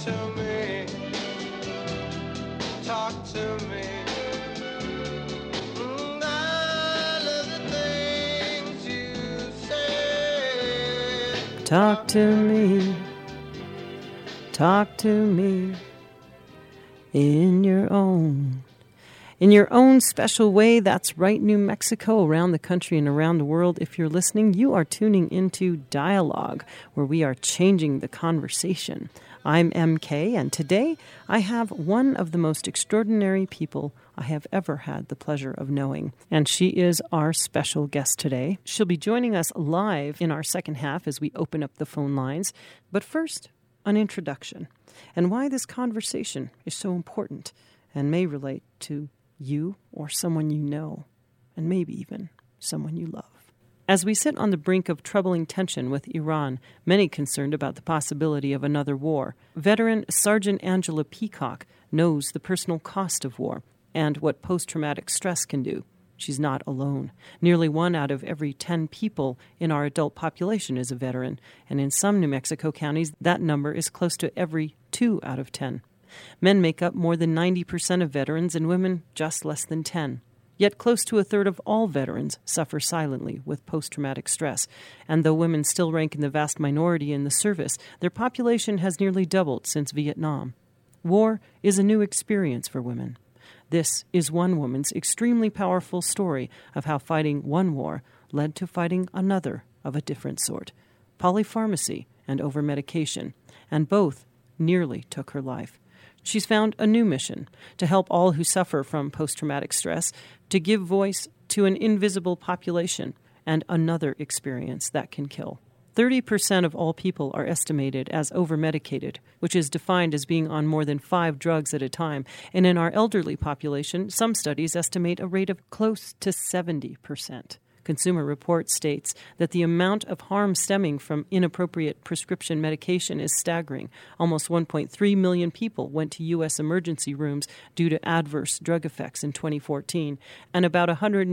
to me. Talk to me. I love the things you say. Talk to me. Talk to me. In your own special way. That's right, New Mexico, around the country and around the world. If you're listening, you are tuning into Dialogue, where we are changing the conversation. I'm MK, and today I have one of the most extraordinary people I have ever had the pleasure of knowing, and she is our special guest today. She'll be joining us live in our second half as we open up the phone lines. But first, an introduction, and why this conversation is so important and may relate to you or someone you know, and maybe even someone you love. As we sit on the brink of troubling tension with Iran, many concerned about the possibility of another war, veteran Sergeant Angela Peacock knows the personal cost of war and what post-traumatic stress can do. She's not alone. Nearly 1 out of every 10 people in our adult population is a veteran, and in some New Mexico counties, that number is close to every 2 out of 10. Men make up more than 90% of veterans, and women just less than 10. Yet close to a third of all veterans suffer silently with post-traumatic stress, and though women still rank in the vast minority in the service, their population has nearly doubled since Vietnam. War is a new experience for women. This is one woman's extremely powerful story of how fighting one war led to fighting another of a different sort, polypharmacy and over-medication, and both nearly took her life. She's found a new mission to help all who suffer from post-traumatic stress, to give voice to an invisible population and another experience that can kill. 30% of all people are estimated as over-medicated, which is defined as being on more than 5 drugs at a time. And in our elderly population, some studies estimate a rate of close to 70%. Consumer Reports states that the amount of harm stemming from inappropriate prescription medication is staggering. Almost 1.3 million people went to U.S. emergency rooms due to adverse drug effects in 2014, and about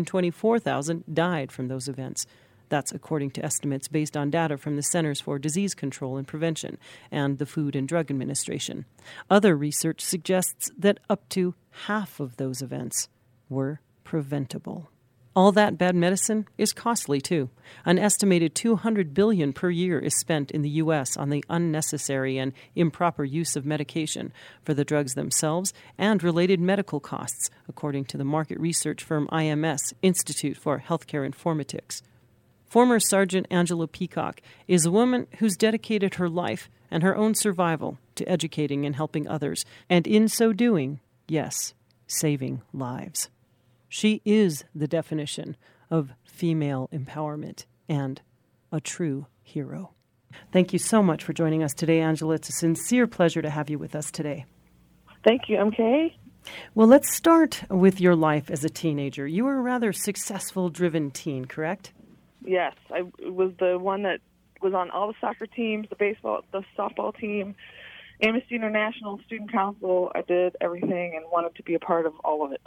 124,000 died from those events. That's according to estimates based on data from the Centers for Disease Control and Prevention and the Food and Drug Administration. Other research suggests that up to half of those events were preventable. All that bad medicine is costly, too. An estimated $200 billion per year is spent in the U.S. on the unnecessary and improper use of medication for the drugs themselves and related medical costs, according to the market research firm IMS, Institute for Healthcare Informatics. Former Sergeant Angela Peacock is a woman who's dedicated her life and her own survival to educating and helping others, and in so doing, yes, saving lives. She is the definition of female empowerment and a true hero. Thank you so much for joining us today, Angela. It's a sincere pleasure to have you with us today. Thank you, MK. Well, let's start with your life as a teenager. You were a rather successful, driven teen, correct? Yes, I was the one that was on all the soccer teams, the baseball, the softball team, Amnesty International, Student Council. I did everything and wanted to be a part of all of it.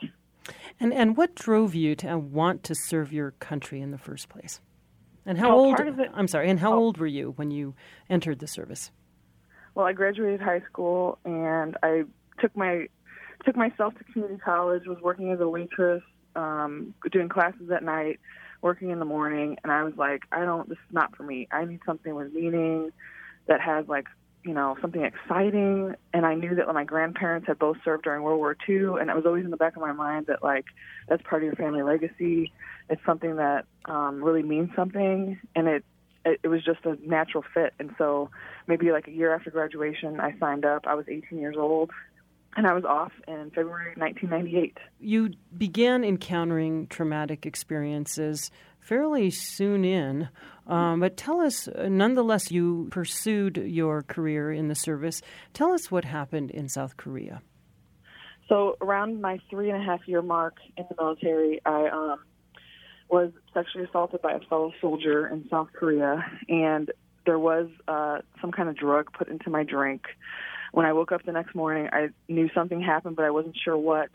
And what drove you to want to serve your country in the first place? And how Well, old? part of it- I'm sorry. And how old were you when you entered the service? Well, I graduated high school and I took myself to community college. Was working as a waitress, doing classes at night, working in the morning, and I was like, this is not for me. I need something with meaning that has something exciting. And I knew that my grandparents had both served during World War II, and it was always in the back of my mind that that's part of your family legacy. It's something that really means something, and it was just a natural fit. And so maybe a year after graduation, I signed up. I was 18 years old. And I was off in February 1998. You began encountering traumatic experiences fairly soon in, but tell us, nonetheless, you pursued your career in the service. Tell us what happened in South Korea. So around my 3.5-year mark in the military, I was sexually assaulted by a fellow soldier in South Korea, and there was some kind of drug put into my drink. When I woke up the next morning, I knew something happened, but I wasn't sure what.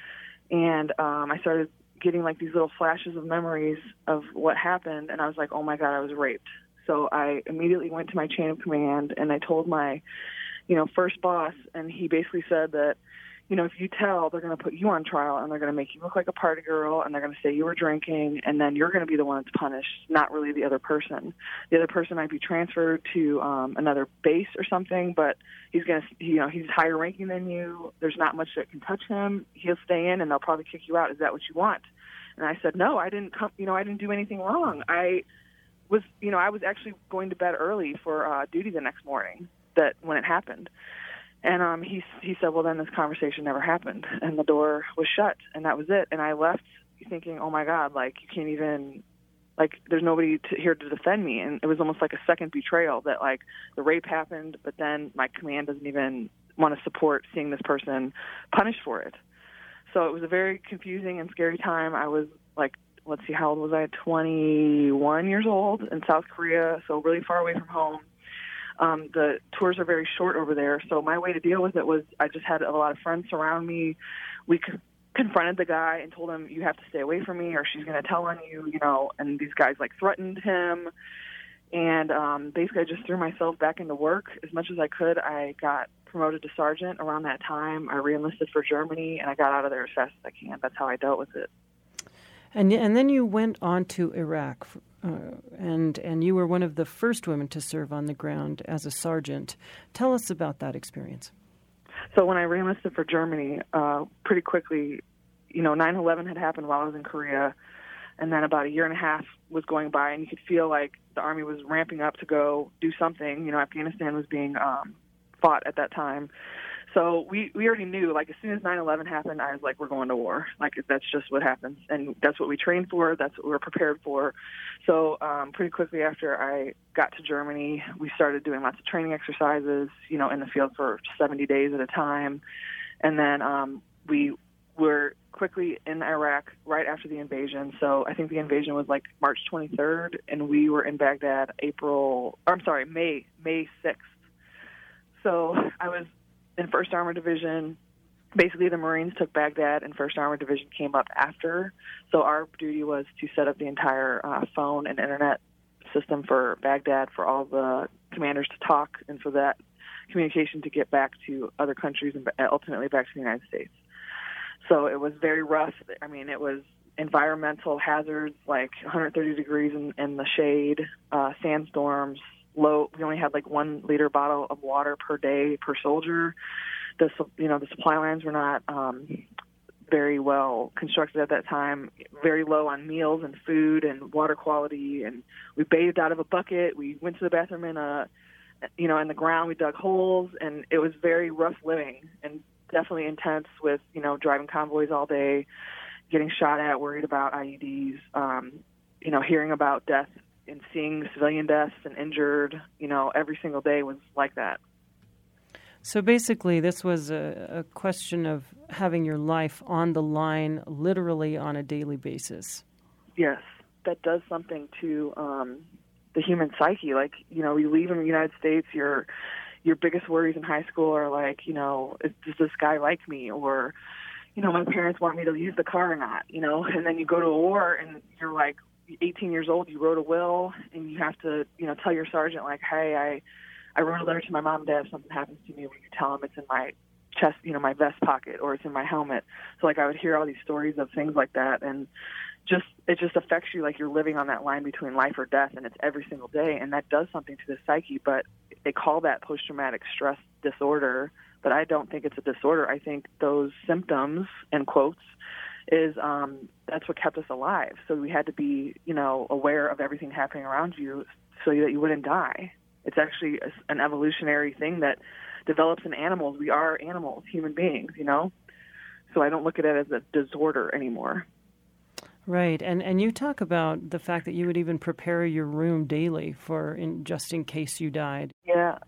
And I started getting these little flashes of memories of what happened, and I was like, oh my God, I was raped. So I immediately went to my chain of command, and I told my first boss, and he basically said that, if you tell, they're going to put you on trial, and they're going to make you look like a party girl, and they're going to say you were drinking, and then you're going to be the one that's punished, not really the other person. The other person might be transferred to another base or something, but he's going to, he's higher ranking than you. There's not much that can touch him. He'll stay in, and they'll probably kick you out. Is that what you want? And I said, no, I didn't come, I didn't do anything wrong. I was actually going to bed early for duty the next morning when it happened. And he said, well, then this conversation never happened, and the door was shut, and that was it. And I left thinking, oh my God, like, you can't even, like, there's nobody here to defend me. And it was almost like a second betrayal that, like, the rape happened, but then my command doesn't even want to support seeing this person punished for it. So it was a very confusing and scary time. I was like, let's see, how old was I? 21 years old in South Korea, so really far away from home. The tours are very short over there, so my way to deal with it was I just had a lot of friends surround me. We confronted the guy and told him, you have to stay away from me or she's going to tell on you, and these guys, like, threatened him. And basically I just threw myself back into work as much as I could. I got promoted to sergeant around that time. I reenlisted for Germany, and I got out of there as fast as I can. That's how I dealt with it. And then you went on to Iraq, and you were one of the first women to serve on the ground as a sergeant. Tell us about that experience. So when I reenlisted for Germany, pretty quickly, 9/11 had happened while I was in Korea, and then about a year and a half was going by, and you could feel like the Army was ramping up to go do something. Afghanistan was being fought at that time. So we already knew, like, as soon as 9/11 happened, I was like, we're going to war. Like, that's just what happens. And that's what we trained for. That's what we were prepared for. So pretty quickly after I got to Germany, we started doing lots of training exercises, in the field for 70 days at a time. And then we were quickly in Iraq right after the invasion. So I think the invasion was like March 23rd, and we were in Baghdad May 6th. So I was in 1st Armored Division. Basically, the Marines took Baghdad, and 1st Armored Division came up after. So our duty was to set up the entire phone and internet system for Baghdad for all the commanders to talk, and for that communication to get back to other countries and ultimately back to the United States. So it was very rough. I mean, it was environmental hazards, like 130 degrees in the shade, sandstorms, low. We only had like 1 liter bottle of water per day per soldier. The supply lines were not very well constructed at that time. Very low on meals and food and water quality. And we bathed out of a bucket. We went to the bathroom in the ground. We dug holes, and it was very rough living and definitely intense. With driving convoys all day, getting shot at, worried about IEDs. Hearing about death and seeing civilian deaths and injured, every single day was like that. So basically, this was a question of having your life on the line literally on a daily basis. Yes, that does something to the human psyche. Like, you leave in the United States, your biggest worries in high school are like, does this guy like me? Or, my parents want me to use the car or not, and then you go to a war and you're like 18 years old, you wrote a will, and you have to, tell your sergeant, like, hey, I wrote a letter to my mom and dad. If something happens to me, will you tell them it's in my chest, my vest pocket, or it's in my helmet? So, like, I would hear all these stories of things like that, and it just affects you like you're living on that line between life or death, and it's every single day, and that does something to the psyche. But they call that post-traumatic stress disorder, but I don't think it's a disorder. I think those symptoms, in quotes, is that's what kept us alive. So we had to be, aware of everything happening around you so that you wouldn't die. It's actually an evolutionary thing that develops in animals. We are animals, human beings, So I don't look at it as a disorder anymore. Right, and you talk about the fact that you would even prepare your room daily just in case you died. Yeah,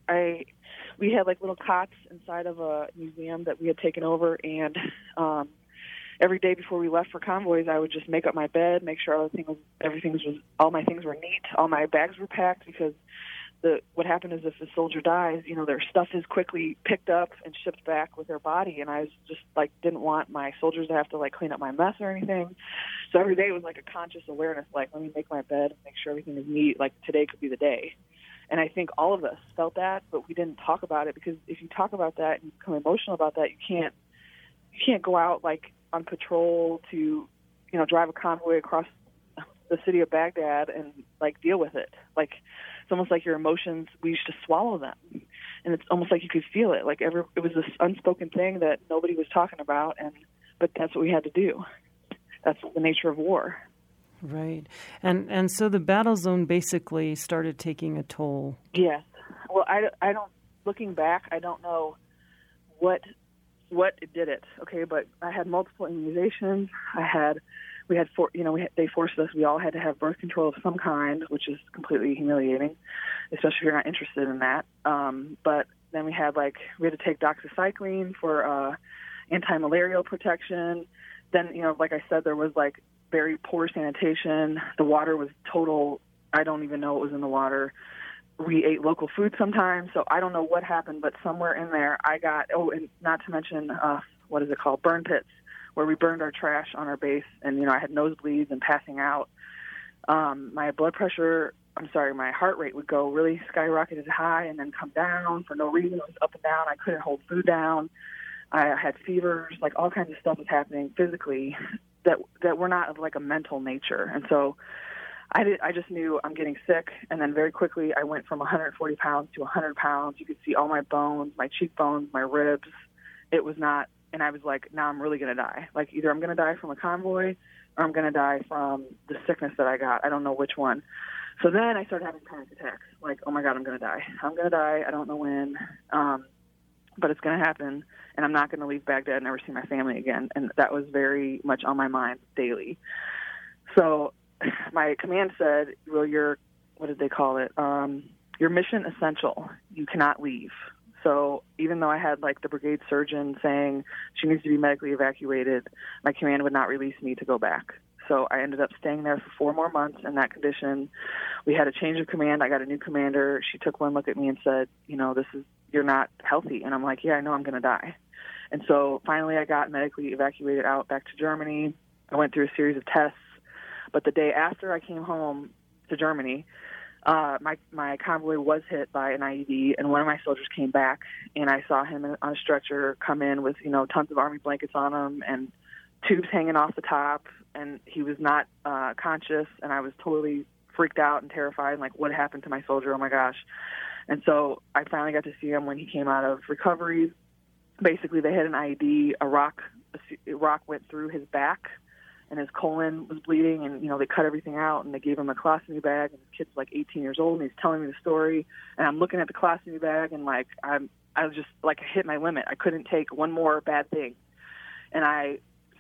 we had like little cots inside of a museum that we had taken over, and every day before we left for convoys, I would just make up my bed, make sure all my things were neat, all my bags were packed, because what happened is if the soldier dies, their stuff is quickly picked up and shipped back with their body, and I was just like didn't want my soldiers to have to like clean up my mess or anything. So every day was like a conscious awareness, like, let me make my bed, make sure everything is neat, like today could be the day. And I think all of us felt that, but we didn't talk about it, because if you talk about that and you become emotional about that, you can't go out like on patrol to, you know, drive a convoy across the city of Baghdad and like deal with it. Like, it's almost like your emotions, we used to swallow them, and it's almost like you could feel it. Like it was this unspoken thing that nobody was talking about, but that's what we had to do. That's the nature of war. Right. And so the battle zone basically started taking a toll. Yes. Well, I don't, looking back, I don't know what did it. Okay. But I had multiple immunizations. They forced us, we all had to have birth control of some kind, which is completely humiliating, especially if you're not interested in that. But then we had to take doxycycline for anti-malarial protection. Then, you know, like I said, there was like very poor sanitation. The water was total, I don't even know what was in the water. We ate local food sometimes, so I don't know what happened, but somewhere in there I got, and not to mention, what is it called, burn pits, where we burned our trash on our base, and, you know, I had nosebleeds and passing out. My my heart rate would go really skyrocketed high and then come down for no reason. It was up and down. I couldn't hold food down. I had fevers, like all kinds of stuff was happening physically that were not of like a mental nature. And so I just knew I'm getting sick. And then very quickly I went from 140 pounds to 100 pounds. You could see all my bones, my cheekbones, my ribs. It was not, and I was like, now I'm really going to die. Like either I'm going to die from a convoy or I'm going to die from the sickness that I got. I don't know which one. So then I started having panic attacks. Like, oh my God, I'm going to die. I'm going to die. I don't know when. But it's going to happen, and I'm not going to leave Baghdad and never see my family again. And that was very much on my mind daily. So my command said, well, what did they call it? Your mission essential. You cannot leave. So even though I had like the brigade surgeon saying she needs to be medically evacuated, my command would not release me to go back. So I ended up staying there for 4 more months in that condition. We had a change of command. I got a new commander. She took one look at me and said, you know, you're not healthy. And I'm like, yeah, I know I'm going to die. And so finally I got medically evacuated out back to Germany. I went through a series of tests. But the day after I came home to Germany, my convoy was hit by an IED, and one of my soldiers came back, and I saw him on a stretcher come in with, you know, tons of Army blankets on him and tubes hanging off the top, and he was not conscious, and I was totally freaked out and terrified, and like, what happened to my soldier? Oh my gosh. And so I finally got to see him when he came out of recovery. Basically, they had an IED, a rock went through his back, and his colon was bleeding, and, you know, they cut everything out, and they gave him a colostomy bag, and his kid's like 18 years old, and he's telling me the story, and I'm looking at the colostomy bag, and like, I was just like, I hit my limit. I couldn't take one more bad thing. And I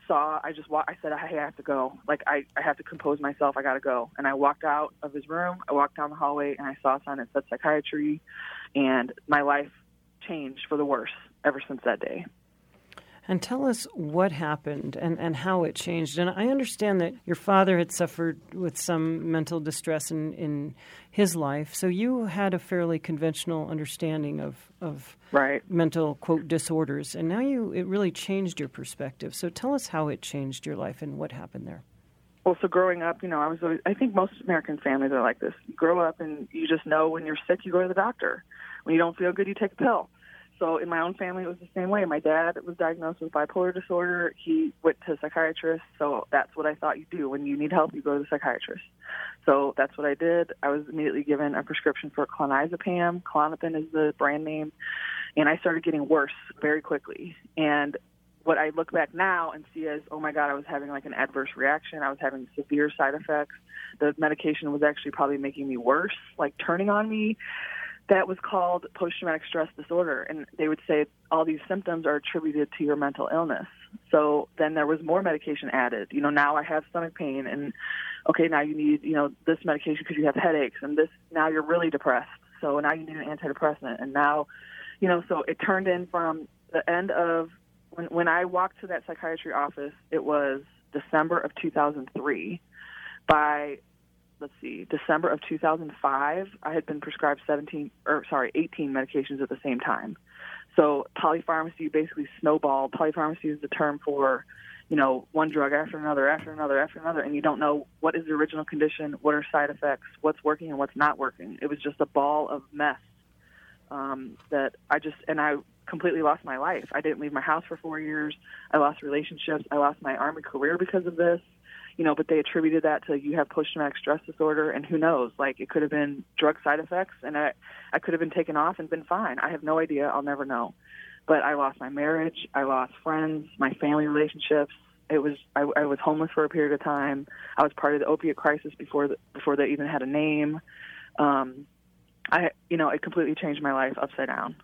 said, hey, I have to go. Like, I have to compose myself. I got to go. And I walked out of his room. I walked down the hallway, and I saw a sign that said psychiatry. And my life changed for the worse ever since that day. And tell us what happened and how it changed. And I understand that your father had suffered with some mental distress in his life, so you had a fairly conventional understanding of right. mental, quote, disorders. And now it really changed your perspective. So tell us how it changed your life and what happened there. Well, so growing up, you know, I think most American families are like this. You grow up and you just know when you're sick, you go to the doctor. When you don't feel good, you take a pill. So in my own family, it was the same way. My dad was diagnosed with bipolar disorder. He went to a psychiatrist, so that's what I thought you do. When you need help, you go to the psychiatrist. So that's what I did. I was immediately given a prescription for clonazepam. Klonopin is the brand name. And I started getting worse very quickly. And what I look back now and see as, oh, my God, I was having like an adverse reaction. I was having severe side effects. The medication was actually probably making me worse, like turning on me. That was called post-traumatic stress disorder, and they would say all these symptoms are attributed to your mental illness. So then there was more medication added. You know, now I have stomach pain, and okay, now you need, you know, this medication because you have headaches, and this, now you're really depressed. So now you need an antidepressant, and now, you know, so it turned in from the end of, when I walked to that psychiatry office, it was December of 2003. By December of 2005, I had been prescribed 18 medications at the same time. So polypharmacy basically snowballed. Polypharmacy is the term for one drug after another, and you don't know what is the original condition, what are side effects, what's working and what's not working. It was just a ball of mess that I completely lost my life. I didn't leave my house for 4 years. I lost relationships. I lost my Army career because of this. But they attributed that to you have post-traumatic stress disorder, and who knows? Like, it could have been drug side effects, and I could have been taken off and been fine. I have no idea. I'll never know. But I lost my marriage. I lost friends, my family relationships. I was homeless for a period of time. I was part of the opiate crisis before they even had a name. It completely changed my life upside down.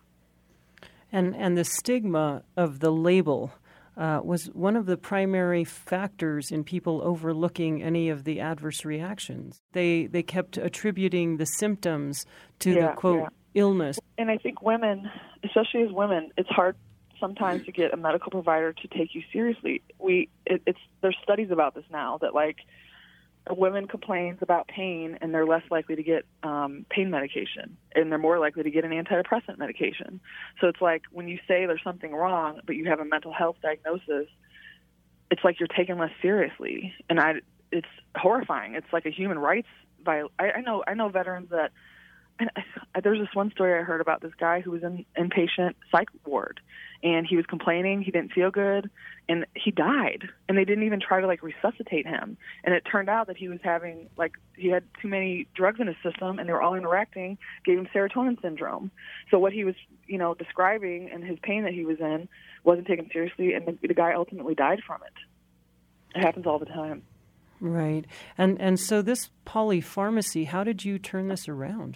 And the stigma of the label was one of the primary factors in people overlooking any of the adverse reactions. They kept attributing the symptoms to the, quote, illness. And I think women, especially as women, it's hard sometimes to get a medical provider to take you seriously. There's studies about this now that, like, a woman complains about pain and they're less likely to get pain medication, and they're more likely to get an antidepressant medication. So it's like when you say there's something wrong but you have a mental health diagnosis, it's like you're taken less seriously, and it's horrifying. It's like a human rights I know veterans that. There's this one story I heard about this guy who was in inpatient psych ward, and he was complaining he didn't feel good, and he died, and they didn't even try to resuscitate him. And it turned out that he was having he had too many drugs in his system, and they were all interacting, gave him serotonin syndrome. So what he was describing and his pain that he was in wasn't taken seriously, and the guy ultimately died from it. It happens all the time. Right. And so this polypharmacy, how did you turn this around?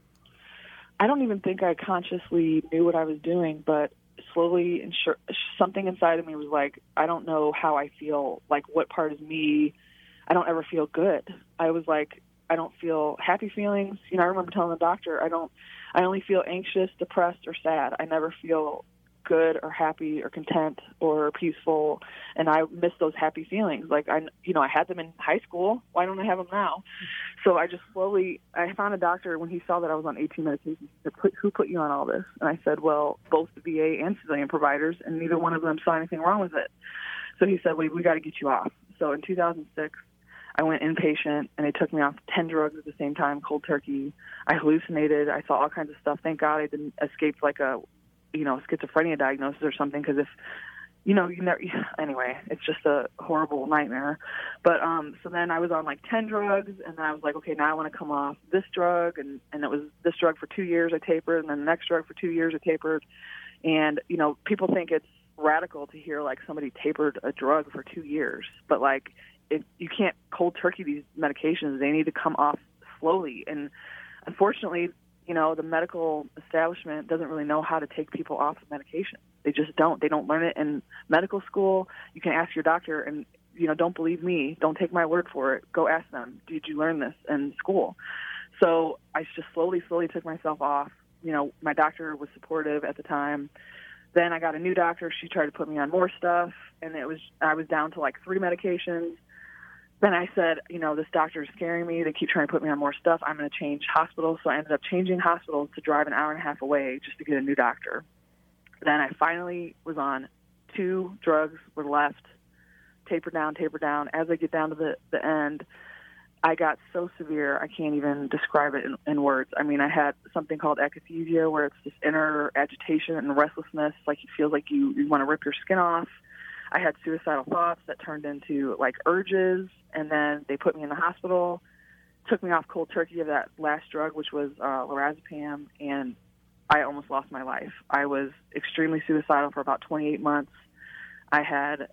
I don't even think I consciously knew what I was doing, but slowly something inside of me was like, I don't know how I feel, like what part is me. I don't ever feel good. I was like, I don't feel happy feelings. I remember telling the doctor, I only feel anxious, depressed, or sad. I never feel good or happy or content or peaceful, and I miss those happy feelings. Like I had them in high school. Why don't I have them now? So I found a doctor when he saw that I was on 18 medications. He said, "Who put you on all this?" And I said, "Well, both the VA and civilian providers, and neither one of them saw anything wrong with it." So he said, "We got to get you off." So in 2006, I went inpatient, and they took me off 10 drugs at the same time, cold turkey. I hallucinated. I saw all kinds of stuff. Thank God I didn't escape schizophrenia diagnosis or something, because if anyway, it's just a horrible nightmare. But so then I was on 10 drugs, and then I was like, okay, now I want to come off this drug, and it was this drug for 2 years I tapered, and then the next drug for 2 years I tapered. And people think it's radical to hear somebody tapered a drug for 2 years, but you can't cold turkey these medications. They need to come off slowly, and unfortunately, the medical establishment doesn't really know how to take people off of medication. They just don't. They don't learn it in medical school. You can ask your doctor, and, don't believe me. Don't take my word for it. Go ask them, did you learn this in school? So I just slowly took myself off. My doctor was supportive at the time. Then I got a new doctor. She tried to put me on more stuff, and I was down to 3 medications. Then I said, this doctor is scaring me. They keep trying to put me on more stuff. I'm going to change hospitals. So I ended up changing hospitals to drive an hour and a half away just to get a new doctor. Then I finally was on 2 drugs, were left, taper down. As I get down to the end, I got so severe I can't even describe it in words. I mean, I had something called akathisia, where it's this inner agitation and restlessness, like you feel like you want to rip your skin off. I had suicidal thoughts that turned into urges, and then they put me in the hospital, took me off cold turkey of that last drug, which was lorazepam, and I almost lost my life. I was extremely suicidal for about 28 months. I had,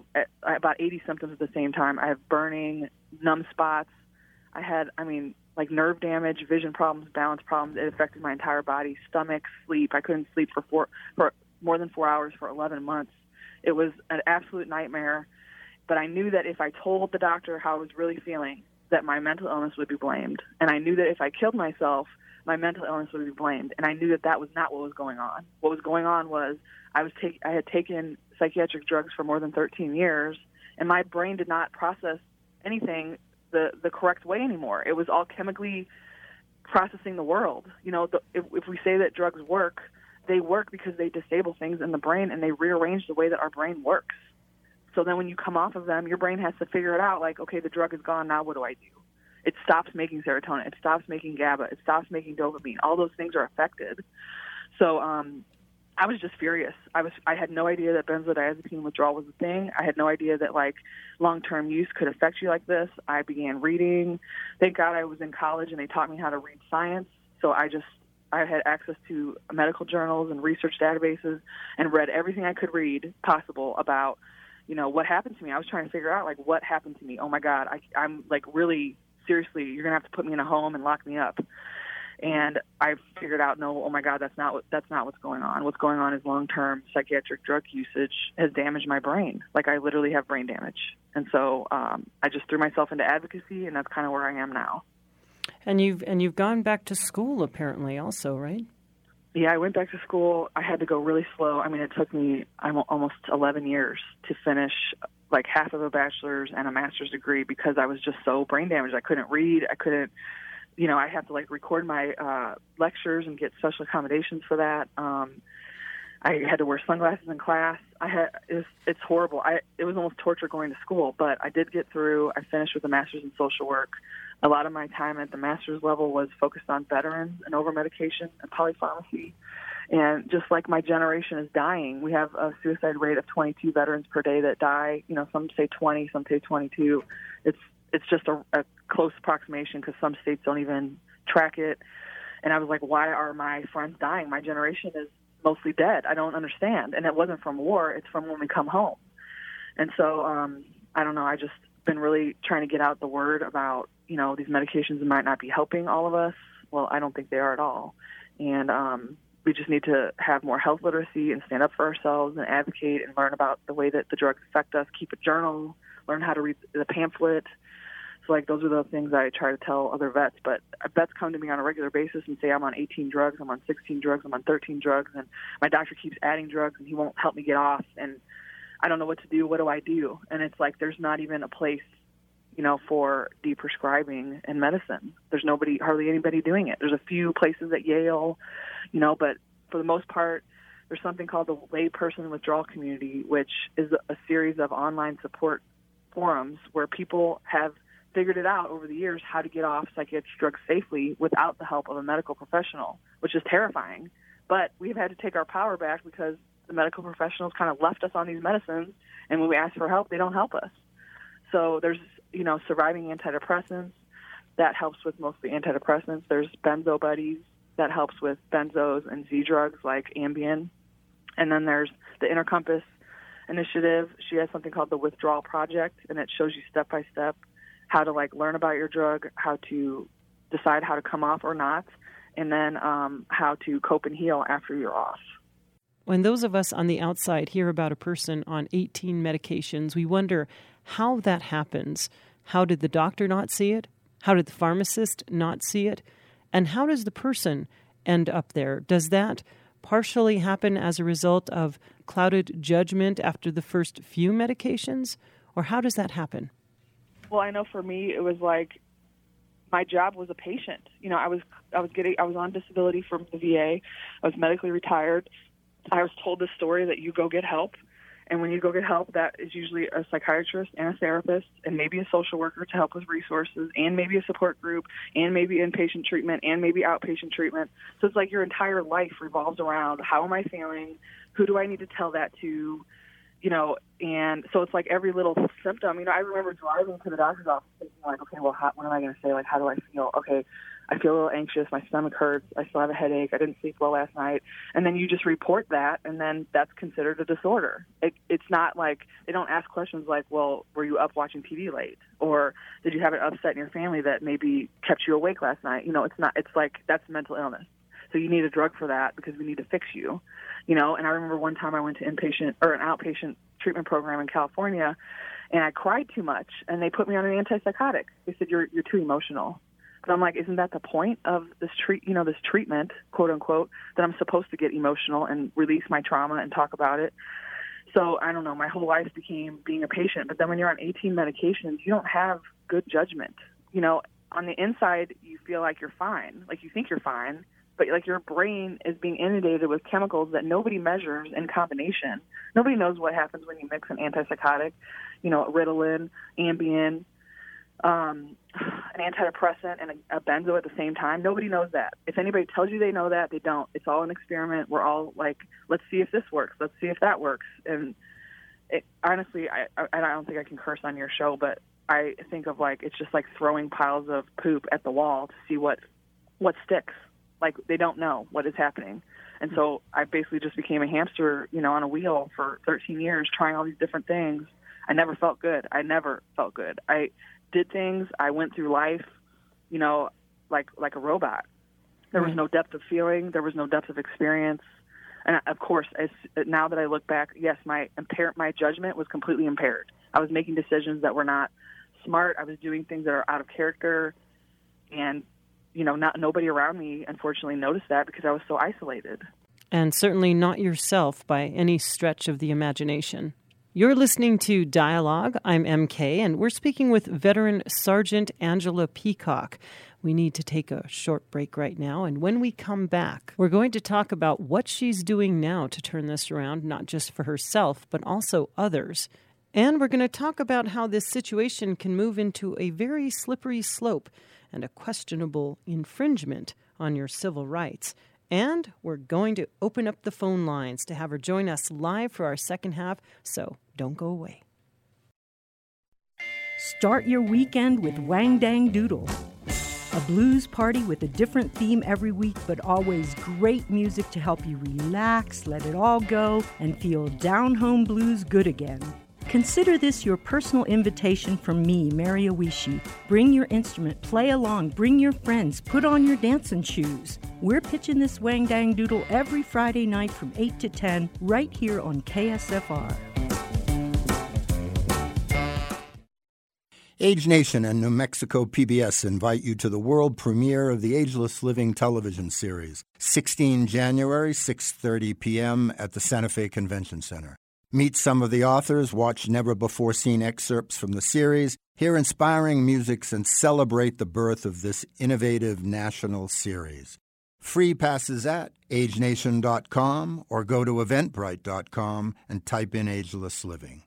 about 80 symptoms at the same time. I have burning, numb spots. I had, nerve damage, vision problems, balance problems. It affected my entire body, stomach, sleep. I couldn't sleep for more than 4 hours for 11 months. It was an absolute nightmare, but I knew that if I told the doctor how I was really feeling, that my mental illness would be blamed. And I knew that if I killed myself, my mental illness would be blamed. And I knew that that was not what was going on. What was going on was I had taken psychiatric drugs for more than 13 years, and my brain did not process anything the correct way anymore. It was all chemically processing the world. If we say that drugs work, they work because they disable things in the brain, and they rearrange the way that our brain works. So then when you come off of them, your brain has to figure it out, like, okay, the drug is gone, now what do I do? It stops making serotonin. It stops making GABA. It stops making dopamine. All those things are affected. So I was just furious. I had no idea that benzodiazepine withdrawal was a thing. I had no idea that, like, long-term use could affect you like this. I began reading. Thank God I was in college and they taught me how to read science. So I had access to medical journals and research databases and read everything I could read possible about, what happened to me. I was trying to figure out, like, what happened to me. Oh, my God, I'm like, really, seriously, you're going to have to put me in a home and lock me up. And I figured out, no, oh, my God, that's not what's going on. What's going on is long-term psychiatric drug usage has damaged my brain. Like, I literally have brain damage. And so I just threw myself into advocacy, and that's kind of where I am now. And you've gone back to school apparently also, right? Yeah, I went back to school. I had to go really slow. I mean, it took me almost 11 years to finish like half of a bachelor's and a master's degree because I was just so brain damaged. I couldn't read. I couldn't, I had to like record my lectures and get special accommodations for that. I had to wear sunglasses in class. It's horrible. It was almost torture going to school, but I did get through. I finished with a master's in social work. A lot of my time at the master's level was focused on veterans and over-medication and polypharmacy. And just like my generation is dying, we have a suicide rate of 22 veterans per day that die. Some say 20, some say 22. It's just a close approximation because some states don't even track it. And I was like, why are my friends dying? My generation is mostly dead. I don't understand. And it wasn't from war. It's from when we come home. And so, I don't know. I just been really trying to get out the word about, these medications might not be helping all of us. Well, I don't think they are at all. And we just need to have more health literacy and stand up for ourselves and advocate and learn about the way that the drugs affect us, keep a journal, learn how to read the pamphlet. So, like, those are the things I try to tell other vets. But vets come to me on a regular basis and say, I'm on 18 drugs, I'm on 16 drugs, I'm on 13 drugs, and my doctor keeps adding drugs and he won't help me get off. And I don't know what to do. What do I do? And it's like there's not even a place, for deprescribing in medicine. There's hardly anybody doing it. There's a few places at Yale, but for the most part, there's something called the Layperson Withdrawal Community, which is a series of online support forums where people have figured it out over the years how to get off psychiatric drugs safely without the help of a medical professional, which is terrifying. But we've had to take our power back because the medical professionals kind of left us on these medicines, and when we ask for help, they don't help us. So there's, surviving antidepressants. That helps with mostly antidepressants. There's Benzo Buddies. That helps with benzos and Z drugs like Ambien. And then there's the Inner Compass Initiative. She has something called the Withdrawal Project, and it shows you step by step how to learn about your drug, how to decide how to come off or not, and then how to cope and heal after you're off. When those of us on the outside hear about a person on 18 medications, we wonder how that happens. How did the doctor not see it? How did the pharmacist not see it? And how does the person end up there? Does that partially happen as a result of clouded judgment after the first few medications? Or how does that happen? Well, I know for me, it was like my job was a patient. I was on disability from the VA. I was medically retired. I was told this story that you go get help. And when you go get help, that is usually a psychiatrist and a therapist and maybe a social worker to help with resources and maybe a support group and maybe inpatient treatment and maybe outpatient treatment. So it's like your entire life revolves around how am I feeling? Who do I need to tell that to? And so it's like every little symptom. I remember driving to the doctor's office thinking like, okay, well, what am I going to say? Like, how do I feel? Okay, I feel a little anxious. My stomach hurts. I still have a headache. I didn't sleep well last night. And then you just report that, and then that's considered a disorder. It's not like they don't ask questions like, well, were you up watching TV late? Or did you have an upset in your family that maybe kept you awake last night? It's not. It's like that's mental illness. So you need a drug for that because we need to fix you. And I remember one time I went to an outpatient treatment program in California, and I cried too much, and they put me on an antipsychotic. They said, you're too emotional. But I'm like, isn't that the point of this this treatment, quote unquote, that I'm supposed to get emotional and release my trauma and talk about it? So I don't know, my whole life became being a patient. But then when you're on 18 medications, you don't have good judgment. On the inside, you feel like you're fine, like you think you're fine, but like your brain is being inundated with chemicals that nobody measures in combination. Nobody knows what happens when you mix an antipsychotic, Ritalin, Ambien, an antidepressant, and a benzo at the same time. Nobody knows that. If anybody tells you they know that, they don't. It's all an experiment. We're all like, let's see if this works. Let's see if that works. And honestly, I don't think I can curse on your show, but I think of like it's just like throwing piles of poop at the wall to see what sticks. Like they don't know what is happening. And so I basically just became a hamster, on a wheel for 13 years, trying all these different things. I never felt good. I did things. I went through life, like a robot. There was no depth of feeling. There was no depth of experience. And of course, now that I look back, yes, my judgment was completely impaired. I was making decisions that were not smart. I was doing things that are out of character, and nobody around me, unfortunately, noticed that because I was so isolated. And certainly not yourself by any stretch of the imagination. You're listening to Dialogue. I'm MK, and we're speaking with veteran Sergeant Angela Peacock. We need to take a short break right now, and when we come back, we're going to talk about what she's doing now to turn this around, not just for herself, but also others. And we're going to talk about how this situation can move into a very slippery slope and a questionable infringement on your civil rights. And we're going to open up the phone lines to have her join us live for our second half, so don't go away. Start your weekend with Wang Dang Doodle, a blues party with a different theme every week, but always great music to help you relax, let it all go, and feel down-home blues good again. Consider this your personal invitation from me, Mary Owishi. Bring your instrument, play along, bring your friends, put on your dancing shoes. We're pitching this Wang Dang Doodle every Friday night from 8 to 10 right here on KSFR. Age Nation and New Mexico PBS invite you to the world premiere of the Ageless Living television series, 16 January, 6:30 p.m. at the Santa Fe Convention Center. Meet some of the authors, watch never-before-seen excerpts from the series, hear inspiring music, and celebrate the birth of this innovative national series. Free passes at agenation.com or go to eventbrite.com and type in Ageless Living.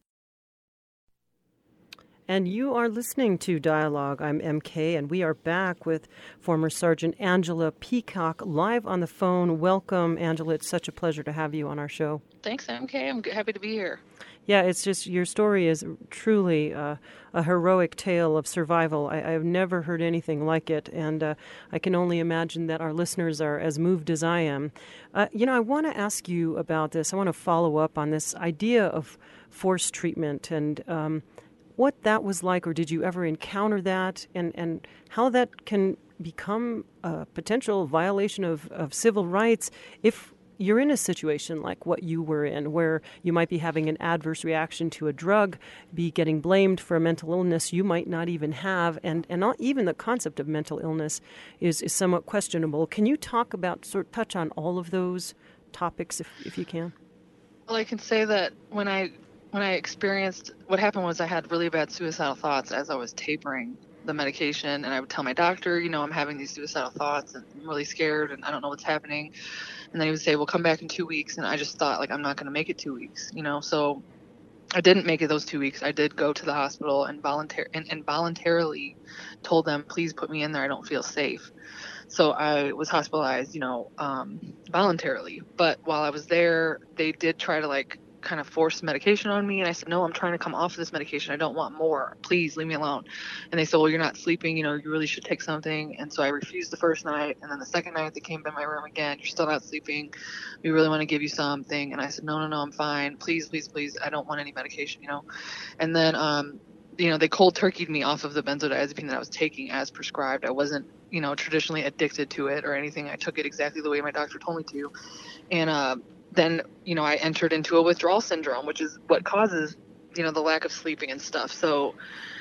And you are listening to Dialogue. I'm MK, and we are back with former Sergeant Angela Peacock live on the phone. Welcome, Angela. It's such a pleasure to have you on our show. Thanks, MK. I'm happy to be here. Yeah, it's just your story is truly a heroic tale of survival. I've never heard anything like it, and I can only imagine that our listeners are as moved as I am. I want to ask you about this. I want to follow up on this idea of forced treatment and what that was like, or did you ever encounter that, and how that can become a potential violation of civil rights if you're in a situation like what you were in, where you might be having an adverse reaction to a drug, be getting blamed for a mental illness you might not even have, and not even the concept of mental illness is somewhat questionable. Can you talk about, touch on all of those topics if you can? Well, I can say that when I experienced, what happened was I had really bad suicidal thoughts as I was tapering the medication, and I would tell my doctor, I'm having these suicidal thoughts and I'm really scared and I don't know what's happening. And then he would say, well, come back in 2 weeks. And I just thought, like, I'm not going to make it 2 weeks, So I didn't make it those 2 weeks. I did go to the hospital and voluntarily told them, please put me in there. I don't feel safe. So I was hospitalized, voluntarily. But while I was there, they did try to, kind of force medication on me. And I said, no, I'm trying to come off of this medication. I don't want more. Please leave me alone. And they said, well, you're not sleeping. You really should take something. And so I refused the first night. And then the second night they came by my room again. You're still not sleeping. We really want to give you something. And I said, no, I'm fine. Please, please, please. I don't want any medication, And then, they cold turkeyed me off of the benzodiazepine that I was taking as prescribed. I wasn't, traditionally addicted to it or anything. I took it exactly the way my doctor told me to. And, then, I entered into a withdrawal syndrome, which is what causes, the lack of sleeping and stuff. So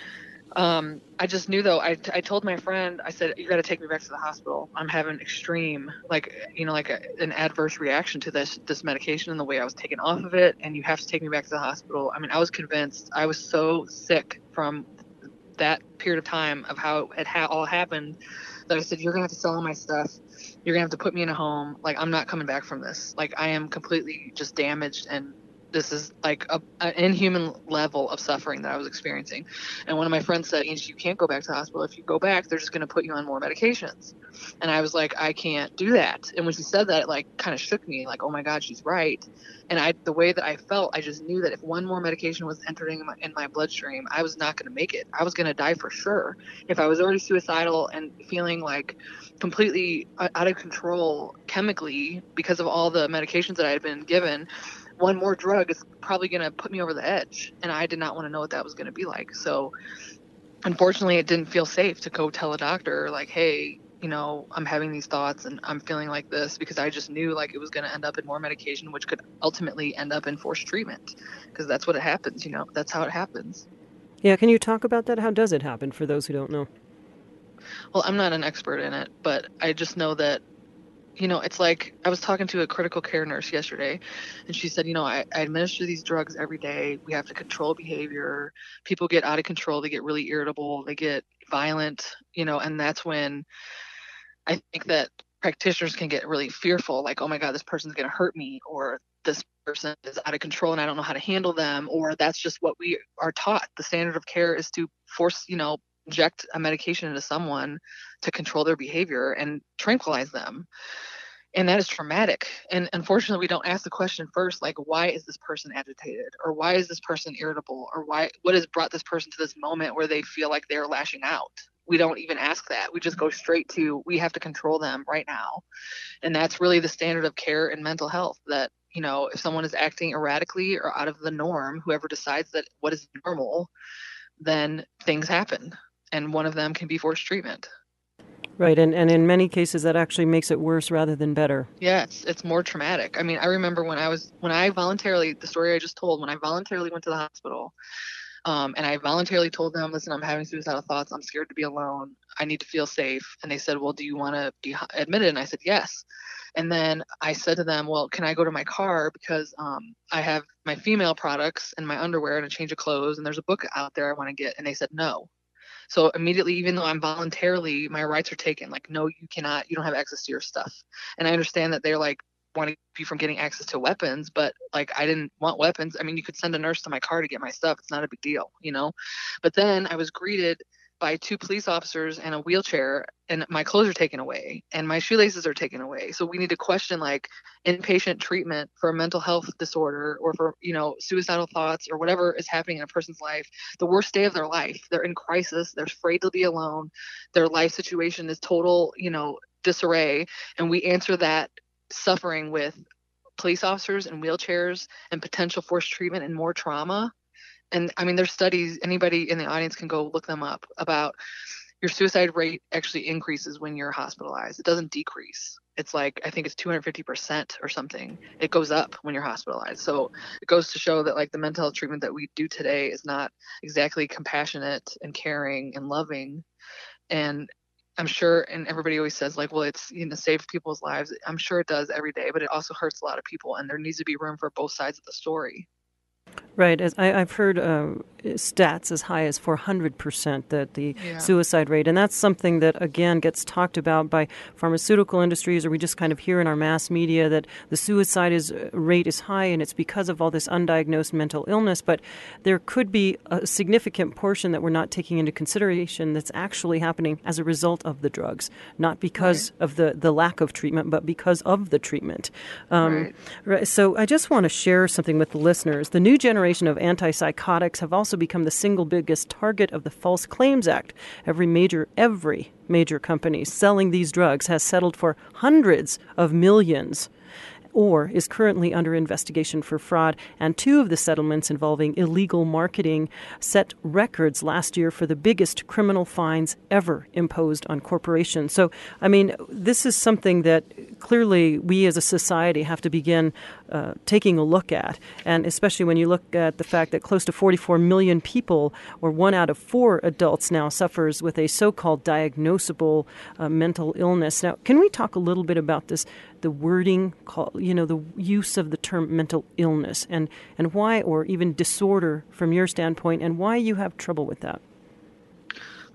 I just knew, though, I told my friend, I said, you got to take me back to the hospital. I'm having extreme, an adverse reaction to this medication and the way I was taken off of it. And you have to take me back to the hospital. I mean, I was convinced. I was so sick from that period of time of how it all happened that I said, you're going to have to sell all my stuff. You're going to have to put me in a home. Like, I'm not coming back from this. Like, I am completely just damaged, and this is like an inhuman level of suffering that I was experiencing. And one of my friends said, Angie, you can't go back to the hospital. If you go back, they're just going to put you on more medications. And I was like, I can't do that. And when she said that, it like kind of shook me, like, oh my God, she's right. And the way that I felt, I just knew that if one more medication was entering in my bloodstream, I was not going to make it. I was going to die for sure. If I was already suicidal and feeling like completely out of control chemically because of all the medications that I had been given, one more drug is probably going to put me over the edge. And I did not want to know what that was going to be like. So unfortunately, it didn't feel safe to go tell a doctor like, hey, I'm having these thoughts and I'm feeling like this, because I just knew like it was going to end up in more medication, which could ultimately end up in forced treatment, because that's what it happens. That's how it happens. Yeah. Can you talk about that? How does it happen for those who don't know? Well, I'm not an expert in it, but I just know that it's like I was talking to a critical care nurse yesterday, and she said, I administer these drugs every day. We have to control behavior. People get out of control. They get really irritable. They get violent, and that's when I think that practitioners can get really fearful, like, oh my God, this person's going to hurt me, or this person is out of control and I don't know how to handle them, or that's just what we are taught. The standard of care is to force, inject a medication into someone to control their behavior and tranquilize them. And that is traumatic. And unfortunately, we don't ask the question first, like, why is this person agitated? Or why is this person irritable? Or what has brought this person to this moment where they feel like they're lashing out? We don't even ask that. We just go straight to, we have to control them right now. And that's really the standard of care in mental health, that, if someone is acting erratically or out of the norm, whoever decides that what is normal, then things happen. And one of them can be forced treatment. Right, and in many cases that actually makes it worse rather than better. Yes, it's more traumatic. I mean, I remember when I voluntarily, the story I just told, when I voluntarily went to the hospital, and I voluntarily told them, listen, I'm having suicidal thoughts. I'm scared to be alone. I need to feel safe. And they said, well, do you want to be admitted? And I said, yes. And then I said to them, well, can I go to my car? Because I have my female products and my underwear and a change of clothes, and there's a book out there I want to get. And they said, no. So immediately, even though I'm voluntarily, my rights are taken. Like, no, you cannot, you don't have access to your stuff. And I understand that they're like wanting to keep you from getting access to weapons, but like, I didn't want weapons. I mean, you could send a nurse to my car to get my stuff. It's not a big deal, But then I was greeted by 2 police officers and a wheelchair, and my clothes are taken away and my shoelaces are taken away. So we need to question like inpatient treatment for a mental health disorder, or for, suicidal thoughts, or whatever is happening in a person's life, the worst day of their life. They're in crisis. They're afraid to be alone. Their life situation is total, disarray. And we answer that suffering with police officers and wheelchairs and potential forced treatment and more trauma. And I mean, there's studies, anybody in the audience can go look them up, about your suicide rate actually increases when you're hospitalized. It doesn't decrease. It's like, I think it's 250% or something. It goes up when you're hospitalized. So it goes to show that like the mental health treatment that we do today is not exactly compassionate and caring and loving. And I'm sure, and everybody always says like, well, it's, saves people's lives. I'm sure it does every day, but it also hurts a lot of people. And there needs to be room for both sides of the story. Right. As I've heard stats as high as 400% that the suicide rate, and that's something that, again, gets talked about by pharmaceutical industries, or we just kind of hear in our mass media that the suicide rate is high, and it's because of all this undiagnosed mental illness. But there could be a significant portion that we're not taking into consideration that's actually happening as a result of the drugs, not because of the lack of treatment, but because of the treatment. Right. So I just want to share something with the listeners. The new generation of antipsychotics have also become the single biggest target of the False Claims Act. Every major company selling these drugs has settled for hundreds of millions, or is currently under investigation for fraud. And 2 of the settlements involving illegal marketing set records last year for the biggest criminal fines ever imposed on corporations. So, I mean, this is something that clearly we as a society have to begin taking a look at. And especially when you look at the fact that close to 44 million people, or 1 out of 4 adults now, suffers with a so-called diagnosable mental illness. Now, can we talk a little bit about this, the wording, the use of the term mental illness, and why, or even disorder from your standpoint, and why you have trouble with that?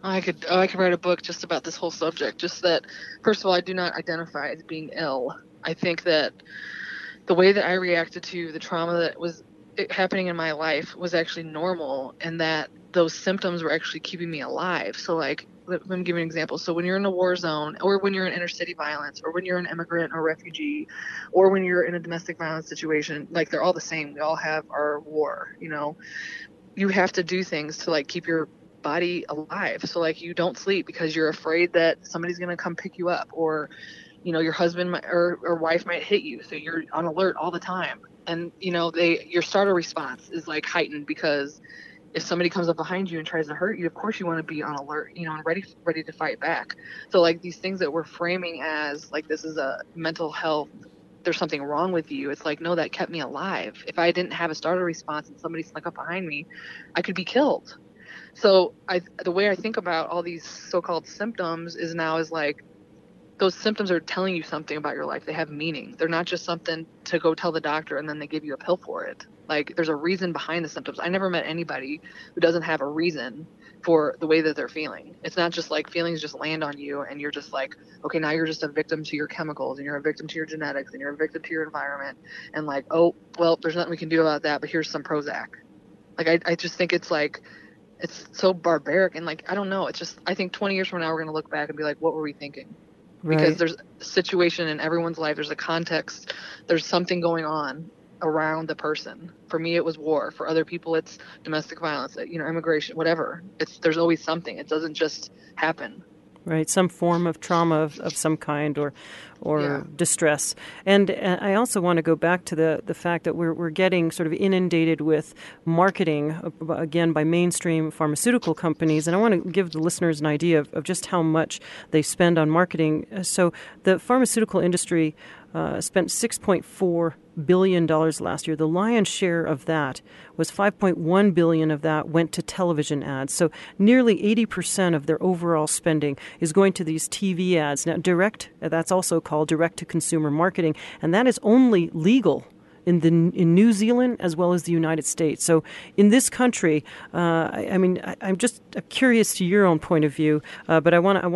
I could write a book just about this whole subject. Just that, first of all, I do not identify as being ill. I think that the way that I reacted to the trauma that was happening in my life was actually normal, and that those symptoms were actually keeping me alive. So like, let me give you an example. So when you're in a war zone, or when you're in inner city violence, or when you're an immigrant or refugee, or when you're in a domestic violence situation, like they're all the same. We all have our war, you know. You have to do things to like keep your body alive. So like you don't sleep because you're afraid that somebody's going to come pick you up, or you know, your husband or wife might hit you, so you're on alert all the time. And you know, your startle response is like heightened, because if somebody comes up behind you and tries to hurt you, of course you want to be on alert, you know, and ready to fight back. So like these things that we're framing as like this is a mental health, there's something wrong with you. It's like, no, that kept me alive. If I didn't have a startle response and somebody snuck up behind me, I could be killed. So the way I think about all these so-called symptoms is like, those symptoms are telling you something about your life. They have meaning. They're not just something to go tell the doctor and then they give you a pill for it. Like there's a reason behind the symptoms. I never met anybody who doesn't have a reason for the way that they're feeling. It's not just like feelings just land on you and you're just like, okay, now you're just a victim to your chemicals and you're a victim to your genetics and you're a victim to your environment. And like, oh, well, there's nothing we can do about that, but here's some Prozac. Like, I just think it's like, it's so barbaric. And like, I don't know. It's just, I think 20 years from now, we're going to look back and be like, what were we thinking? Right. Because there's a situation in everyone's life. There's a context. There's something going on around the person. For me, it was war. For other people, it's domestic violence, you know, immigration, whatever. There's always something. It doesn't just happen. Right, some form of trauma of some kind or Yeah. distress. And I also want to go back to the fact that we're getting sort of inundated with marketing, again, by mainstream pharmaceutical companies. And I want to give the listeners an idea of just how much they spend on marketing. So the pharmaceutical industry spent $6.4 billion last year. The lion's share of that was $5.1 billion of that went to television ads. So nearly 80% of their overall spending is going to these TV ads. Now, that's also called direct-to-consumer marketing, and that is only legal in New Zealand as well as the United States. So in this country, I'm just curious to your own point of view, but I want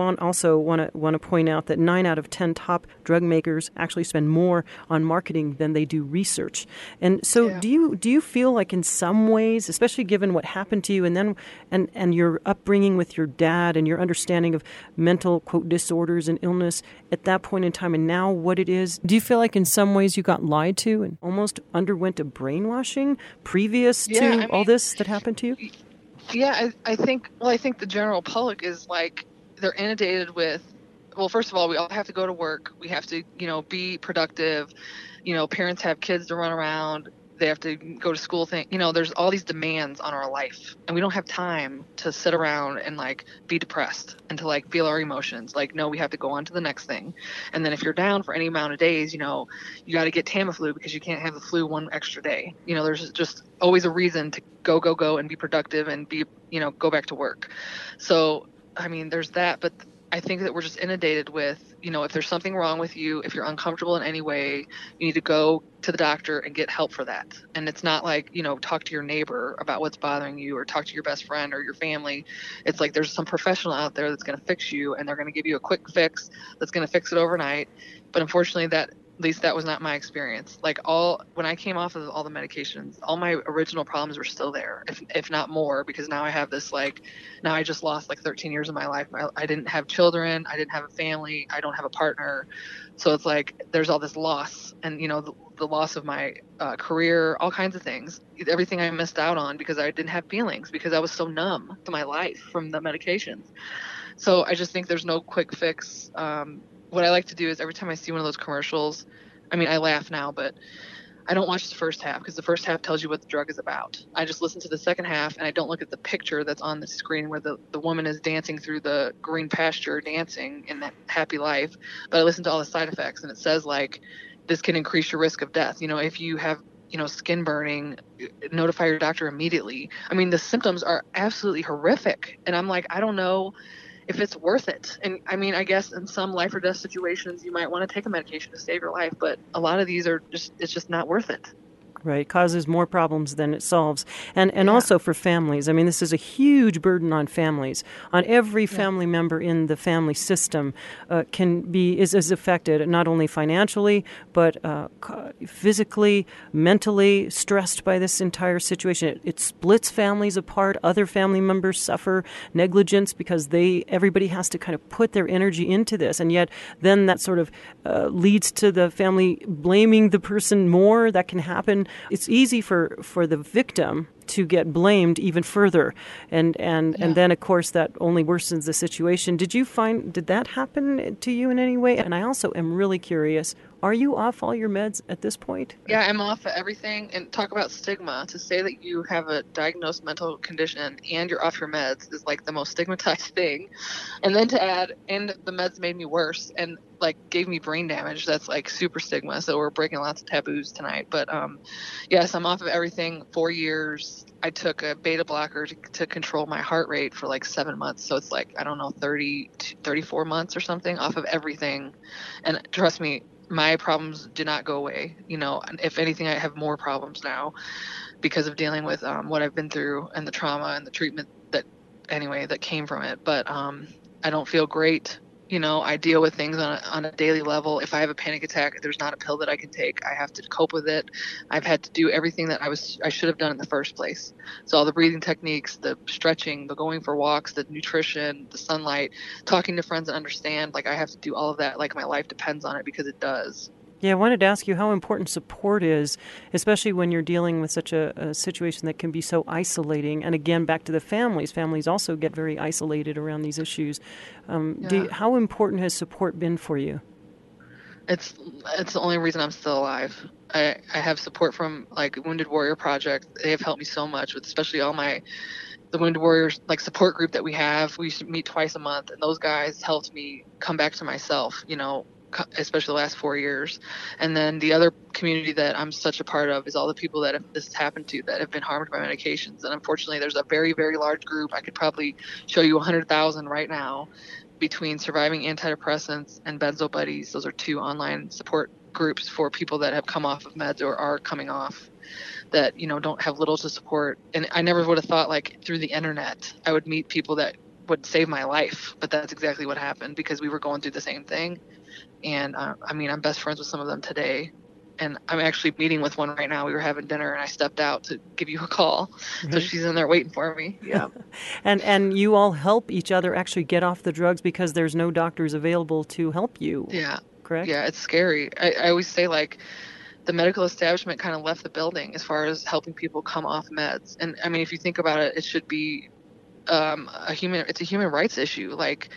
to point out that 9 out of 10 top drug makers actually spend more on marketing than they do research. And so, Yeah. do you feel like in some ways, especially given what happened to you, and then and your upbringing with your dad and your understanding of mental quote disorders and illness at that point in time, and now what it is, do you feel like in some ways you got lied to and almost underwent a brainwashing previous to all this that happened to you? Yeah, I think the general public is like, they're inundated with, well, first of all, we all have to go to work. We have to, you know, be productive. You know, parents have kids to run around. They have to go to school. You know, there's all these demands on our life, and we don't have time to sit around and like be depressed and to like feel our emotions. Like, no, we have to go on to the next thing. And then if you're down for any amount of days, you know, you got to get Tamiflu because you can't have the flu one extra day. You know, there's just always a reason to go and be productive and be, you know, go back to work. So, I mean, there's that, but I think that we're just inundated with, you know, if there's something wrong with you, if you're uncomfortable in any way, you need to go to the doctor and get help for that. And it's not like, you know, talk to your neighbor about what's bothering you or talk to your best friend or your family. It's like there's some professional out there that's going to fix you, and they're going to give you a quick fix that's going to fix it overnight. But unfortunately, at least that was not my experience. Like when I came off of all the medications, all my original problems were still there, if not more, because now I have this, like, now I just lost like 13 years of my life. I didn't have children. I didn't have a family. I don't have a partner. So it's like, there's all this loss, and, you know, the loss of my career, all kinds of things, everything I missed out on because I didn't have feelings, because I was so numb to my life from the medications. So I just think there's no quick fix. What I like to do is every time I see one of those commercials, I mean, I laugh now, but I don't watch the first half, because the first half tells you what the drug is about. I just listen to the second half, and I don't look at the picture that's on the screen where the woman is dancing through the green pasture, dancing in that happy life. But I listen to all the side effects, and it says, like, this can increase your risk of death. You know, if you have, you know, skin burning, notify your doctor immediately. I mean, the symptoms are absolutely horrific. And I'm like, I don't know if it's worth it. And I mean, I guess in some life or death situations, you might want to take a medication to save your life, but a lot of these are it's just not worth it. Right, causes more problems than it solves. And Yeah. also for families. I mean, this is a huge burden on families. On every family member in the family system is affected, not only financially, but physically, mentally, stressed by this entire situation. It splits families apart. Other family members suffer negligence because everybody has to kind of put their energy into this. And yet then that sort of leads to the family blaming the person more. That can happen. It's easy for the victim to get blamed even further, and then of course that only worsens the situation. Did that happen to you in any way? And I also am really curious, are you off all your meds at this point? Yeah, I'm off of everything. And talk about stigma. To say that you have a diagnosed mental condition and you're off your meds is like the most stigmatized thing. And then to add, and the meds made me worse and like gave me brain damage. That's like super stigma. So we're breaking lots of taboos tonight. But yes, I'm off of everything. 4 years. I took a beta blocker to control my heart rate for like 7 months. So it's like, I don't know, 34 months or something off of everything. And trust me, my problems do not go away. You know, if anything, I have more problems now because of dealing with what I've been through and the trauma and the treatment that came from it. But I don't feel great. You know, I deal with things on a daily level. If I have a panic attack, there's not a pill that I can take. I have to cope with it. I've had to do everything that I should have done in the first place. So all the breathing techniques, the stretching, the going for walks, the nutrition, the sunlight, talking to friends and understand, like I have to do all of that. Like my life depends on it because it does. Yeah, I wanted to ask you how important support is, especially when you're dealing with such a situation that can be so isolating. And again, back to the families. Families also get very isolated around these issues. How important has support been for you? It's the only reason I'm still alive. I have support from like Wounded Warrior Project. They have helped me so much with especially all the Wounded Warriors like support group that we have. We used to meet twice a month, and those guys helped me come back to myself, you know, especially the last 4 years. And then the other community that I'm such a part of is all the people that this has happened to that have been harmed by medications. And unfortunately, there's a very, very large group. I could probably show you 100,000 right now between Surviving Antidepressants and Benzo Buddies. Those are 2 online support groups for people that have come off of meds or are coming off that, you know, don't have little to support. And I never would have thought like through the internet, I would meet people that would save my life. But that's exactly what happened because we were going through the same thing. And I'm best friends with some of them today. And I'm actually meeting with one right now. We were having dinner and I stepped out to give you a call. Mm-hmm. So she's in there waiting for me. Yeah. And you all help each other actually get off the drugs because there's no doctors available to help you. Yeah. Correct? Yeah, it's scary. I always say like the medical establishment kind of left the building as far as helping people come off meds. And I mean, if you think about it, it should be it's a human rights issue. Like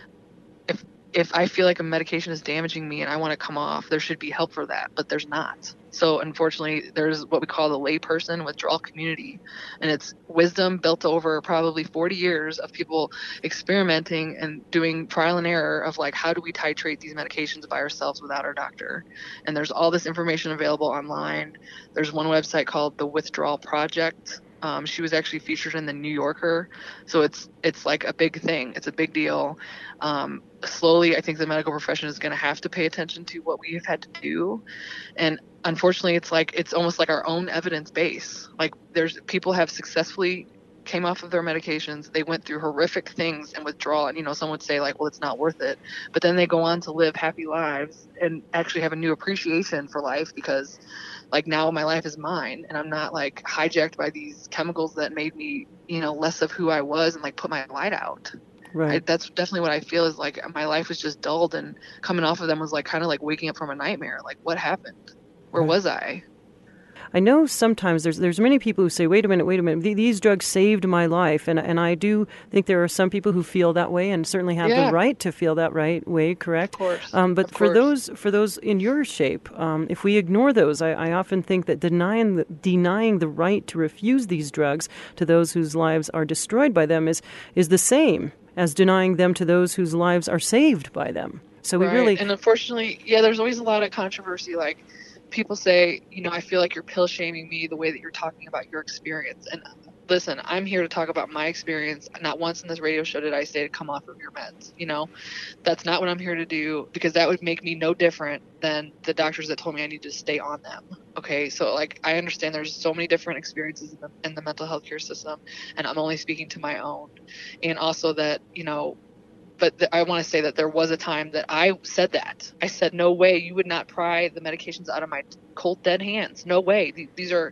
if I feel like a medication is damaging me and I want to come off, there should be help for that, but there's not. So unfortunately, there's what we call the layperson withdrawal community, and it's wisdom built over probably 40 years of people experimenting and doing trial and error of like, how do we titrate these medications by ourselves without our doctor? And there's all this information available online. There's one website called the Withdrawal Project. She was actually featured in the New Yorker. So it's like a big thing. It's a big deal. Slowly, I think the medical profession is going to have to pay attention to what we have had to do. And unfortunately, it's almost like our own evidence base. Like people have successfully came off of their medications. They went through horrific things and withdrawal. And, you know, some would say like, well, it's not worth it. But then they go on to live happy lives and actually have a new appreciation for life because like now my life is mine and I'm not like hijacked by these chemicals that made me, you know, less of who I was and like put my light out. Right. That's definitely what I feel is like my life was just dulled and coming off of them was like kind of like waking up from a nightmare. Like what happened? Where was I? I know sometimes there's many people who say, wait a minute, these drugs saved my life. And I do think there are some people who feel that way and certainly have the right to feel that right way, correct? Of course. But for those in your shape, if we ignore those, I often think that denying the right to refuse these drugs to those whose lives are destroyed by them is the same as denying them to those whose lives are saved by them. So we really... And unfortunately, there's always a lot of controversy. Like people say, you know, I feel like you're pill shaming me the way that you're talking about your experience. And listen, I'm here to talk about my experience. Not once in this radio show did I say to come off of your meds. That's not what I'm here to do, because that would make me no different than the doctors that told me I need to stay on them. Okay, so like I understand there's so many different experiences in the mental health care system, and I'm only speaking to my own, and also that but I want to say that there was a time that I said that. I said, no way, you would not pry the medications out of my cold, dead hands. No way.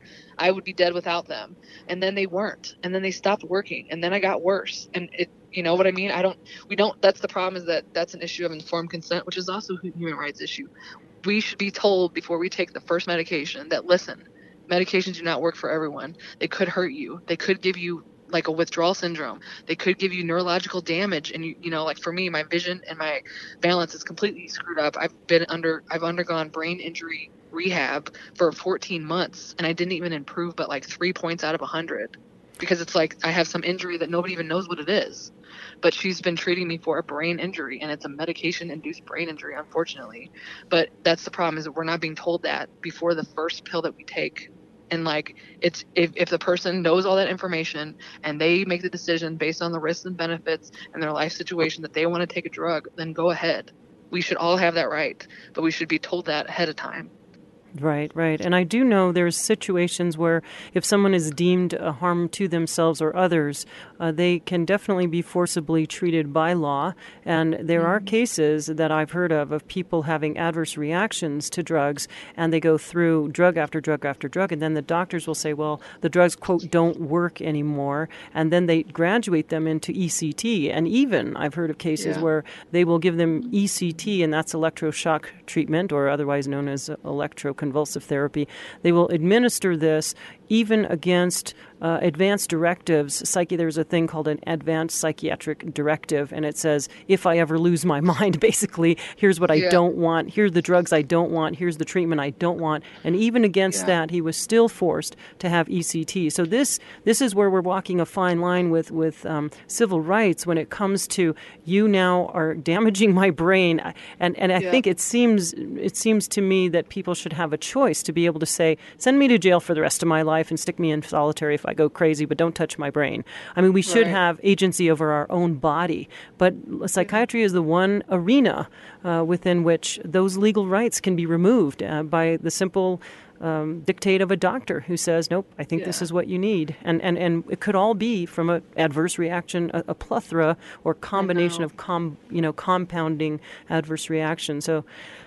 I would be dead without them. And then they weren't. And then they stopped working. And then I got worse. And you know what I mean? That's the problem, is that that's an issue of informed consent, which is also a human rights issue. We should be told before we take the first medication that, listen, medications do not work for everyone. They could hurt you. They could give you like a withdrawal syndrome. They could give you neurological damage. And like for me, my vision and my balance is completely screwed up. I've undergone brain injury rehab for 14 months, and I didn't even improve but like 3 points out of 100, because it's like I have some injury that nobody even knows what it is. But she's been treating me for a brain injury, and it's a medication-induced brain injury, unfortunately. But that's the problem, is that we're not being told that before the first pill that we take. And like, it's if the person knows all that information and they make the decision based on the risks and benefits and their life situation that they want to take a drug, then go ahead. We should all have that right, but we should be told that ahead of time. Right. And I do know there's situations where if someone is deemed a harm to themselves or others, they can definitely be forcibly treated by law. And there are cases that I've heard of people having adverse reactions to drugs, and they go through drug after drug after drug, and then the doctors will say, well, the drugs, quote, don't work anymore, and then they graduate them into ECT. And even I've heard of cases where they will give them ECT, and that's electroshock treatment, or otherwise known as electroconvulsive therapy. They will administer this even against advanced directives. There's a thing called an advanced psychiatric directive, and it says, if I ever lose my mind, basically, here's what I don't want, here's the drugs I don't want, here's the treatment I don't want. And even against that, he was still forced to have ECT. So this is where we're walking a fine line with civil rights when it comes to, you now are damaging my brain. And I think it seems to me that people should have a choice to be able to say, send me to jail for the rest of my life and stick me in solitary if I go crazy, but don't touch my brain. I mean, we should have agency over our own body, but psychiatry is the one arena within which those legal rights can be removed by the simple dictate of a doctor who says, nope, I think this is what you need. And it could all be from an adverse reaction, a plethora or combination of compounding adverse reactions. So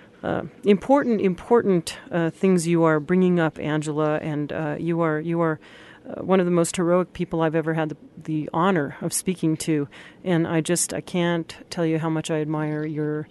important things you are bringing up, Angela, and you are one of the most heroic people I've ever had the honor of speaking to, and I can't tell you how much I admire your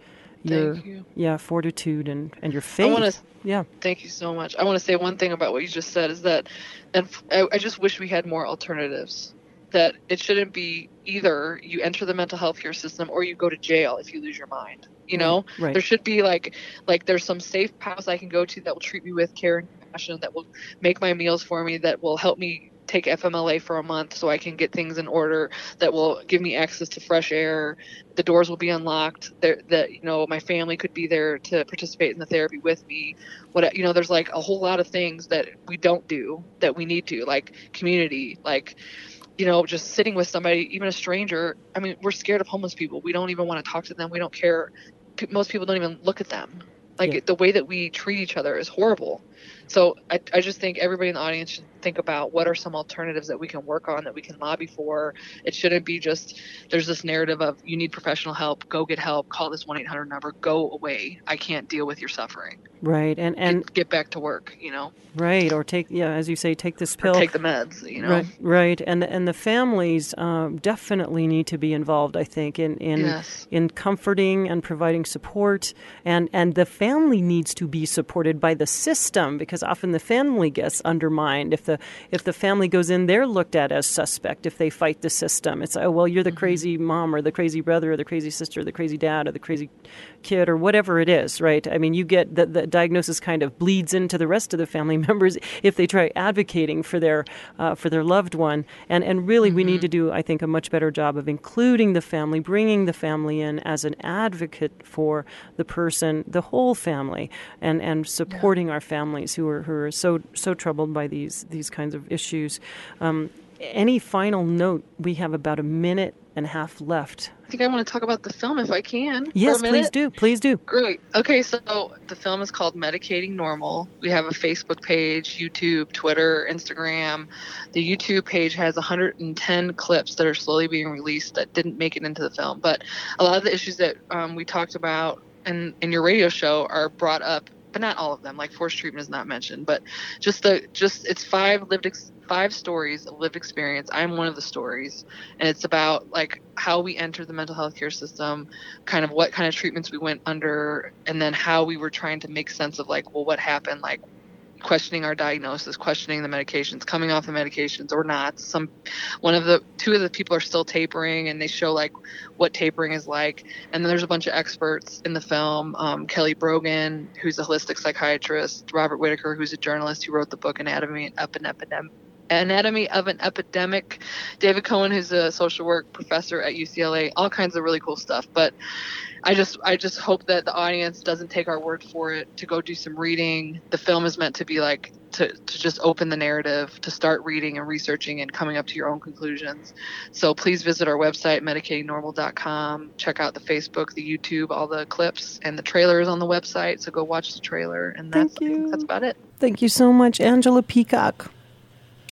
fortitude and your faith. Thank you so much. I want to say one thing about what you just said, is that, and I just wish we had more alternatives. That it shouldn't be either you enter the mental health care system or you go to jail if you lose your mind. Right. There should be like there's some safe house I can go to that will treat me with care and compassion, that will make my meals for me, that will help me take FMLA for a month so I can get things in order, that will give me access to fresh air. The doors will be unlocked. My family could be there to participate in the therapy with me. There's like a whole lot of things that we don't do that we need to, like community, like just sitting with somebody, even a stranger. I mean, we're scared of homeless people. We don't even want to talk to them. We don't care. Most people don't even look at them. The way that we treat each other is horrible. So I just think everybody in the audience should think about what are some alternatives that we can work on, that we can lobby for. It shouldn't be just, there's this narrative of, you need professional help, go get help, call this 1-800 number, go away. I can't deal with your suffering. Right. And get back to work, Right. Or as you say, take this pill. Or take the meds, Right. And the families definitely need to be involved, I think, in comforting and providing support. And the family needs to be supported by the system, because often the family gets undermined. If the family goes in, they're looked at as suspect if they fight the system. It's, oh, well, you're the crazy mom or the crazy brother or the crazy sister or the crazy dad or the crazy kid or whatever it is, right? I mean, you get the diagnosis kind of bleeds into the rest of the family members if they try advocating for their loved one. And really, we need to do, I think, a much better job of including the family, bringing the family in as an advocate for the person, the whole family, and supporting our families who are so troubled by these kinds of issues. Any final note? We have about a minute and a half left. I think I want to talk about the film if I can. Yes, for a please minute. do. Please do. Great. Okay, so the film is called Medicating Normal. We have a Facebook page, YouTube, Twitter, Instagram. The YouTube page has 110 clips that are slowly being released that didn't make it into the film. But a lot of the issues that we talked about in your radio show are brought up, but not all of them. Like forced treatment is not mentioned, but it's 5 stories of lived experience. I'm one of the stories, and it's about like how we entered the mental health care system, kind of what kind of treatments we went under, and then how we were trying to make sense of like, well, what happened, like questioning our diagnosis, questioning the medications, coming off the medications or not. Two of the people are still tapering, and they show like what tapering is like. And then there's a bunch of experts in the film. Kelly Brogan, who's a holistic psychiatrist, Robert Whitaker, who's a journalist who wrote the book Anatomy of an Epidemic, David Cohen, who's a social work professor at UCLA, all kinds of really cool stuff. But I just hope that the audience doesn't take our word for it, to go do some reading. The film is meant to be like to just open the narrative, to start reading and researching and coming up to your own conclusions. So please visit our website, medicatingnormal.com. Check out the Facebook, the YouTube, all the clips, and the trailer is on the website. So go watch the trailer. And I think that's about it. Thank you so much, Angela Peacock.